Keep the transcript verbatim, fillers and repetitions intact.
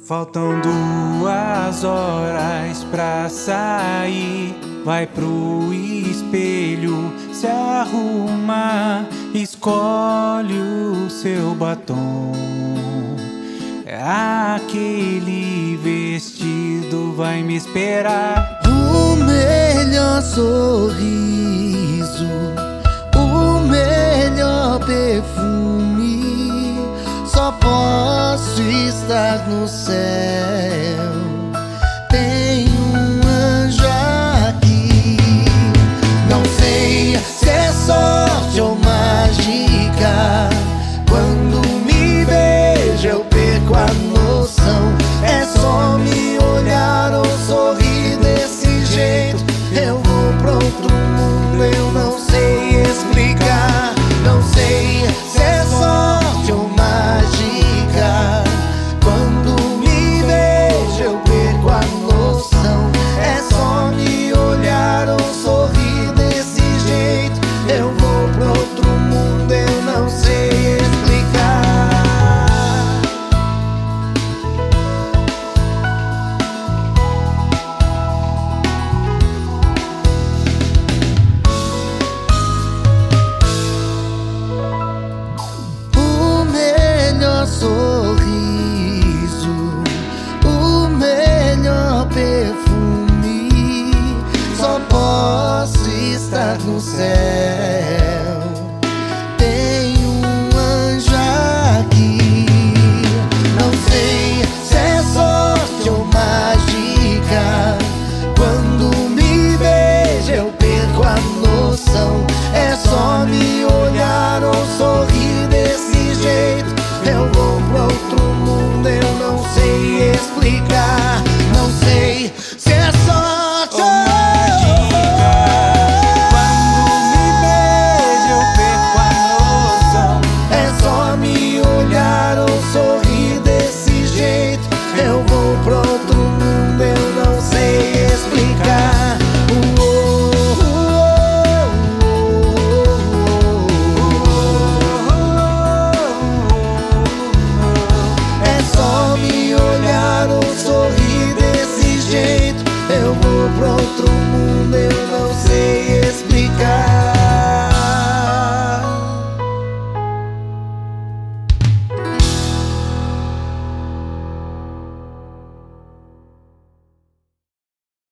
Faltam duas horas pra sair. Vai pro espelho, se arruma, escolhe o seu batom. Aquele vestido vai me esperar. O melhor sorriso, o melhor perfume, só posso estar no céu. Tem um anjo aqui. Não sei se é sorte ou mágica. Quando me vejo eu perco a noção. É só me olhar ou sorrir desse jeito. Eu vou pra outro mundo, eu não sei explicar. Não sei se é sorte ou mágica. Quando me vejo eu perco a noção. É só me olhar ou sorrir desse jeito. Eu vou pra outro mundo, eu não sei explicar. O melhor sorriso, o melhor perfume, só posso estar no céu.